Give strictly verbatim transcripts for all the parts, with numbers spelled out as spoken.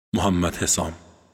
محمد حسام.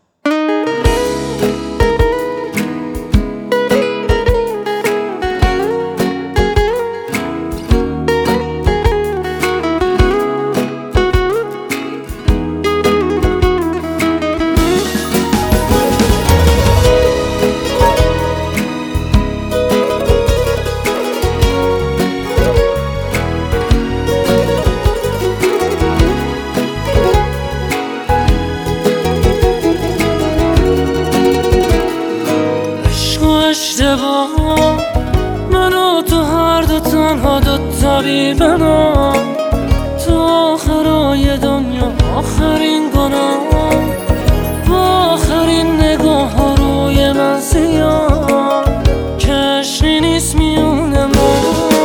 اشتباه من و تو هر دو تنها دو طبیبنا تو آخرای دنیا آخرین گناه با آخرین نگاه ها روی من سیاه کشی نیست میون ما.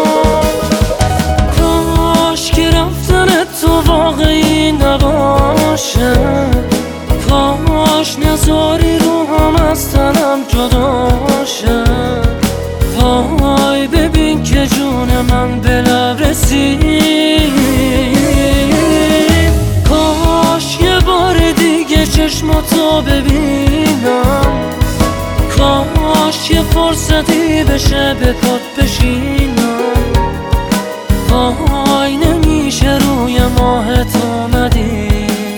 کاش که رفتن تو واقعی نباشه، کاش نذاری روحم از تنم جدا شه. وای ببین که جون من به لب رسید، کاش یه بار دیگه چشماتو ببینم، کاش یه فرصتی بشه به پات بشینم. وای نمیشه روی ماه تو ندید.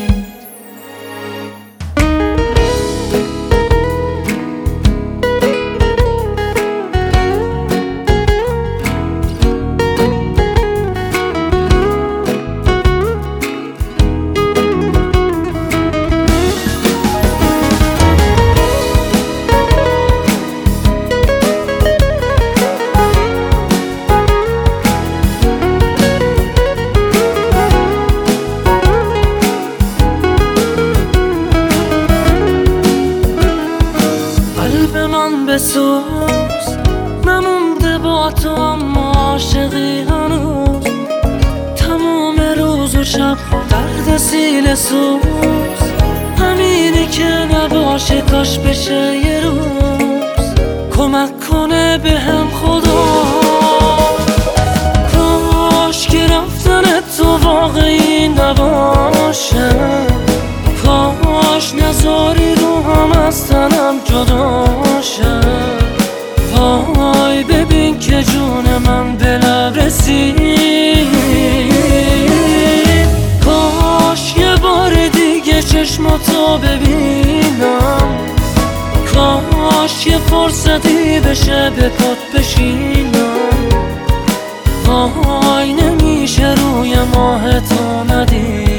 بسوز نمونده با تو اما عاشقی هنوز، تمام روز و شب درد سیل سوز. همینی که نباشه کاش بشه یه روز، کمک کنه به هم خدا. کاش که رفتن تو واقعی نباشه، کاش نذاری روحم از تنم جدا شه. وای ببین که جون من به لب رسید، کاش یه بار دیگه چشماتو ببینم، کاش یه فرصتی بشه به پات بشینم. وای نمیشه روی ماه تو ندید.